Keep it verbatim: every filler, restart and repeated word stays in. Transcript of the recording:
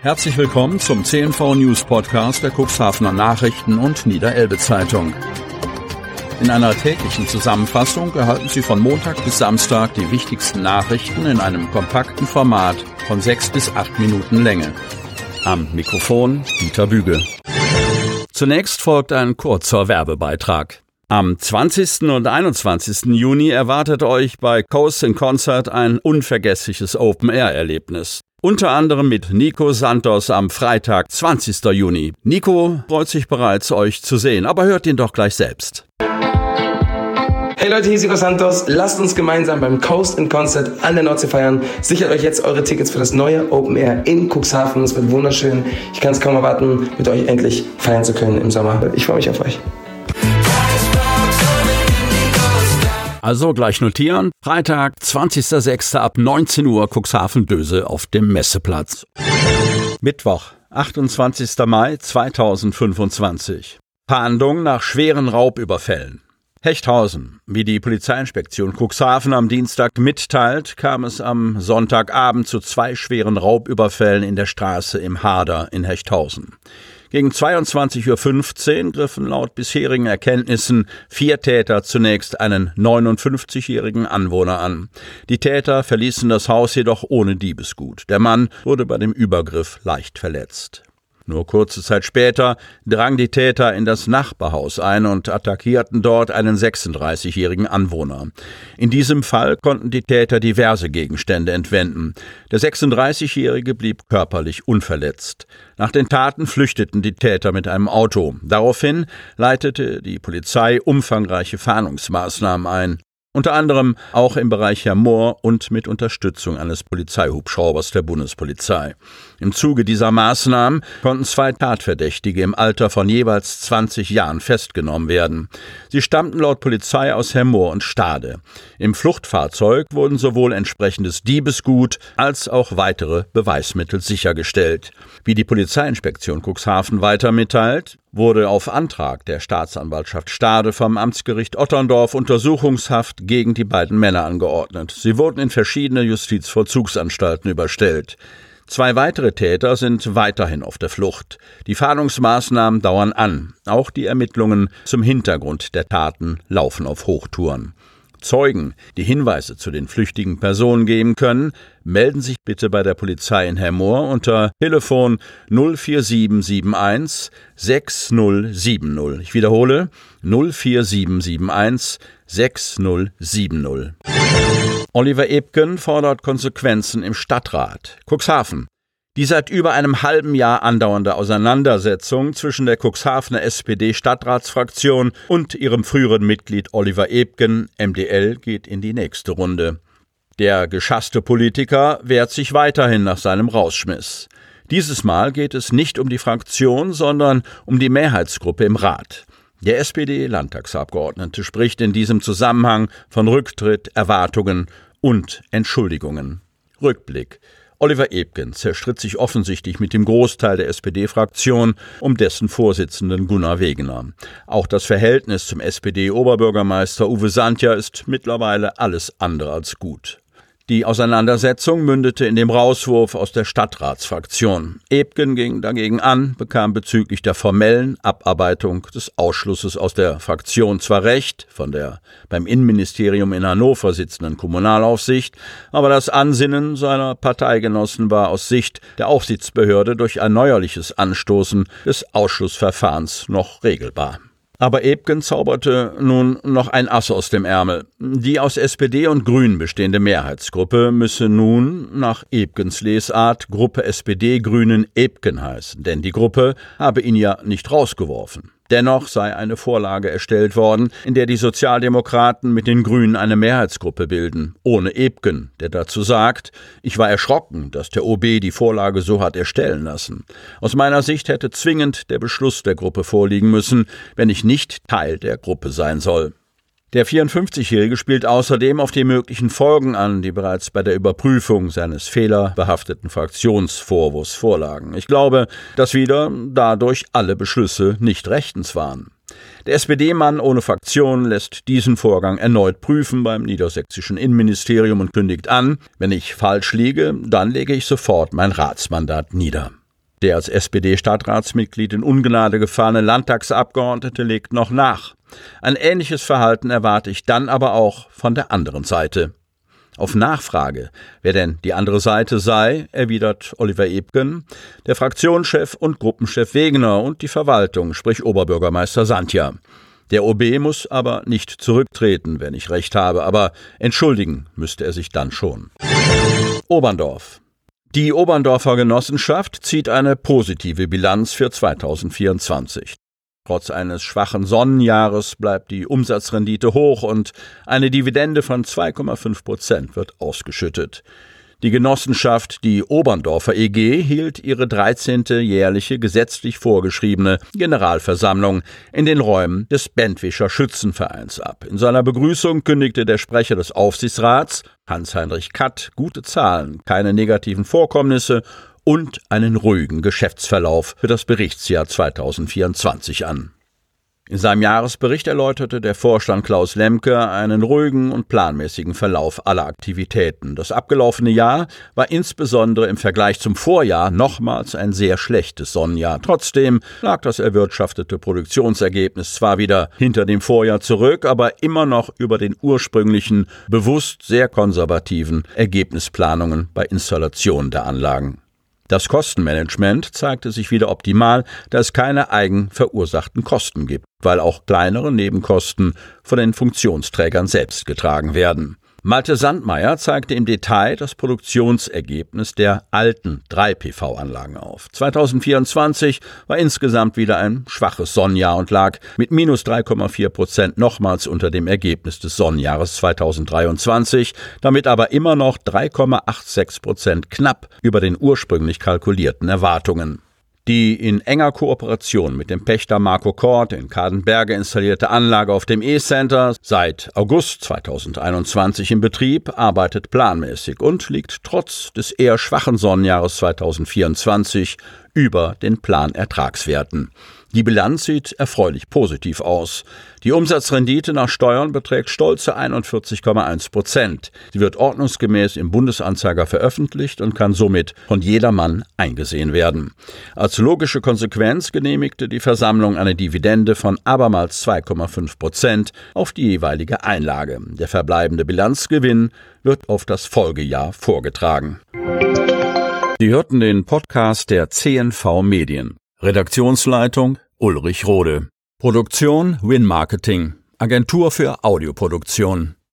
Herzlich willkommen zum C N V News Podcast der Cuxhavener Nachrichten und Niederelbe Zeitung. In einer täglichen Zusammenfassung erhalten Sie von Montag bis Samstag die wichtigsten Nachrichten in einem kompakten Format von sechs bis acht Minuten Länge. Am Mikrofon Dieter Büge. Zunächst folgt ein kurzer Werbebeitrag. Am zwanzigsten und einundzwanzigsten Juni erwartet euch bei Coast in Concert ein unvergessliches Open-Air-Erlebnis. Unter anderem mit Nico Santos am Freitag, zwanzigsten Juni. Nico freut sich bereits, euch zu sehen, aber hört ihn doch gleich selbst. Hey Leute, hier ist Nico Santos. Lasst uns gemeinsam beim Coast in Concert an der Nordsee feiern. Sichert euch jetzt eure Tickets für das neue Open Air in Cuxhaven. Es wird wunderschön. Ich kann es kaum erwarten, mit euch endlich feiern zu können im Sommer. Ich freue mich auf euch. Also gleich notieren, Freitag, zwanzigsten sechsten ab neunzehn Uhr Cuxhaven-Döse auf dem Messeplatz. Mittwoch, achtundzwanzigsten Mai zweitausendfünfundzwanzig. Fahndung nach schweren Raubüberfällen. Hechthausen. Wie die Polizeiinspektion Cuxhaven am Dienstag mitteilt, kam es am Sonntagabend zu zwei schweren Raubüberfällen in der Straße im Harder in Hechthausen. Gegen zweiundzwanzig Uhr fünfzehn griffen laut bisherigen Erkenntnissen vier Täter zunächst einen neunundfünfzigjährigen Anwohner an. Die Täter verließen das Haus jedoch ohne Diebesgut. Der Mann wurde bei dem Übergriff leicht verletzt. Nur kurze Zeit später drangen die Täter in das Nachbarhaus ein und attackierten dort einen sechsunddreißigjährigen Anwohner. In diesem Fall konnten die Täter diverse Gegenstände entwenden. Der sechsunddreißigjährige blieb körperlich unverletzt. Nach den Taten flüchteten die Täter mit einem Auto. Daraufhin leitete die Polizei umfangreiche Fahndungsmaßnahmen ein. Unter anderem auch im Bereich Hermoor und mit Unterstützung eines Polizeihubschraubers der Bundespolizei. Im Zuge dieser Maßnahmen konnten zwei Tatverdächtige im Alter von jeweils zwanzig Jahren festgenommen werden. Sie stammten laut Polizei aus Hermoor und Stade. Im Fluchtfahrzeug wurden sowohl entsprechendes Diebesgut als auch weitere Beweismittel sichergestellt. Wie die Polizeiinspektion Cuxhaven weiter mitteilt, wurde auf Antrag der Staatsanwaltschaft Stade vom Amtsgericht Otterndorf Untersuchungshaft gegen die beiden Männer angeordnet. Sie wurden in verschiedene Justizvollzugsanstalten überstellt. Zwei weitere Täter sind weiterhin auf der Flucht. Die Fahndungsmaßnahmen dauern an. Auch die Ermittlungen zum Hintergrund der Taten laufen auf Hochtouren. Zeugen, die Hinweise zu den flüchtigen Personen geben können, melden sich bitte bei der Polizei in Hermoor unter Telefon null vier sieben sieben eins sechs null sieben null. Ich wiederhole null vier sieben sieben eins sechs null sieben null. Oliver Ebken fordert Konsequenzen im Stadtrat. Cuxhaven. Die seit über einem halben Jahr andauernde Auseinandersetzung zwischen der Cuxhavener S P D-Stadtratsfraktion und ihrem früheren Mitglied Oliver Ebken, M D L, geht in die nächste Runde. Der geschasste Politiker wehrt sich weiterhin nach seinem Rausschmiss. Dieses Mal geht es nicht um die Fraktion, sondern um die Mehrheitsgruppe im Rat. Der S P D-Landtagsabgeordnete spricht in diesem Zusammenhang von Rücktritt, Erwartungen und Entschuldigungen. Rückblick. Oliver Ebken zerstritt sich offensichtlich mit dem Großteil der S P D-Fraktion um dessen Vorsitzenden Gunnar Wegener. Auch das Verhältnis zum S P D-Oberbürgermeister Uwe Santja ist mittlerweile alles andere als gut. Die Auseinandersetzung mündete in dem Rauswurf aus der Stadtratsfraktion. Ebken ging dagegen an, bekam bezüglich der formellen Abarbeitung des Ausschlusses aus der Fraktion zwar Recht von der beim Innenministerium in Hannover sitzenden Kommunalaufsicht, aber das Ansinnen seiner Parteigenossen war aus Sicht der Aufsichtsbehörde durch ein neuerliches Anstoßen des Ausschlussverfahrens noch regelbar. Aber Ebken zauberte nun noch ein Ass aus dem Ärmel. Die aus S P D und Grünen bestehende Mehrheitsgruppe müsse nun nach Ebkens Lesart Gruppe S P D-Grünen Ebken heißen, denn die Gruppe habe ihn ja nicht rausgeworfen. Dennoch sei eine Vorlage erstellt worden, in der die Sozialdemokraten mit den Grünen eine Mehrheitsgruppe bilden, ohne Ebken, der dazu sagt: Ich war erschrocken, dass der O B die Vorlage so hat erstellen lassen. Aus meiner Sicht hätte zwingend der Beschluss der Gruppe vorliegen müssen, wenn ich nicht Teil der Gruppe sein soll. Der vierundfünfzigjährige spielt außerdem auf die möglichen Folgen an, die bereits bei der Überprüfung seines fehlerbehafteten Fraktionsvorwurfs vorlagen. Ich glaube, dass wieder dadurch alle Beschlüsse nicht rechtens waren. Der S P D-Mann ohne Fraktion lässt diesen Vorgang erneut prüfen beim niedersächsischen Innenministerium und kündigt an: Wenn ich falsch liege, dann lege ich sofort mein Ratsmandat nieder. Der als S P D-Stadtratsmitglied in Ungnade gefallene Landtagsabgeordnete legt noch nach. Ein ähnliches Verhalten erwarte ich dann aber auch von der anderen Seite. Auf Nachfrage, wer denn die andere Seite sei, erwidert Oliver Ebgen, der Fraktionschef und Gruppenchef Wegener und die Verwaltung, sprich Oberbürgermeister Sandja. Der O B muss aber nicht zurücktreten, wenn ich recht habe, aber entschuldigen müsste er sich dann schon. Oberndorf. Die Oberndorfer Genossenschaft zieht eine positive Bilanz für zweitausendvierundzwanzig. Trotz eines schwachen Sonnenjahres bleibt die Umsatzrendite hoch und eine Dividende von zwei Komma fünf Prozent wird ausgeschüttet. Die Genossenschaft, die Oberndorfer E G, hielt ihre dreizehnte jährliche gesetzlich vorgeschriebene Generalversammlung in den Räumen des Bentwischer Schützenvereins ab. In seiner Begrüßung kündigte der Sprecher des Aufsichtsrats, Hans-Heinrich Katt, gute Zahlen, keine negativen Vorkommnisse und einen ruhigen Geschäftsverlauf für das Berichtsjahr zweitausendvierundzwanzig an. In seinem Jahresbericht erläuterte der Vorstand Klaus Lemke einen ruhigen und planmäßigen Verlauf aller Aktivitäten. Das abgelaufene Jahr war insbesondere im Vergleich zum Vorjahr nochmals ein sehr schlechtes Sonnenjahr. Trotzdem lag das erwirtschaftete Produktionsergebnis zwar wieder hinter dem Vorjahr zurück, aber immer noch über den ursprünglichen, bewusst sehr konservativen Ergebnisplanungen bei Installation der Anlagen. Das Kostenmanagement zeigte sich wieder optimal, da es keine eigen verursachten Kosten gibt, weil auch kleinere Nebenkosten von den Funktionsträgern selbst getragen werden. Malte Sandmeier zeigte im Detail das Produktionsergebnis der alten drei P V-Anlagen auf. zweitausendvierundzwanzig war insgesamt wieder ein schwaches Sonnenjahr und lag mit minus drei Komma vier Prozent nochmals unter dem Ergebnis des Sonnenjahres zweitausenddreiundzwanzig, damit aber immer noch drei Komma sechsundachtzig Prozent knapp über den ursprünglich kalkulierten Erwartungen. Die in enger Kooperation mit dem Pächter Marco Kort in Kadenberge installierte Anlage auf dem E-Center, seit August zweitausendeinundzwanzig in Betrieb, arbeitet planmäßig und liegt trotz des eher schwachen Sonnenjahres zweitausendvierundzwanzig über den Planertragswerten. Die Bilanz sieht erfreulich positiv aus. Die Umsatzrendite nach Steuern beträgt stolze einundvierzig Komma eins Prozent. Sie wird ordnungsgemäß im Bundesanzeiger veröffentlicht und kann somit von jedermann eingesehen werden. Als logische Konsequenz genehmigte die Versammlung eine Dividende von abermals zwei Komma fünf Prozent auf die jeweilige Einlage. Der verbleibende Bilanzgewinn wird auf das Folgejahr vorgetragen. Sie hörten den Podcast der C N V Medien. Redaktionsleitung Ulrich Rode. Produktion Win Marketing, Agentur für Audioproduktion.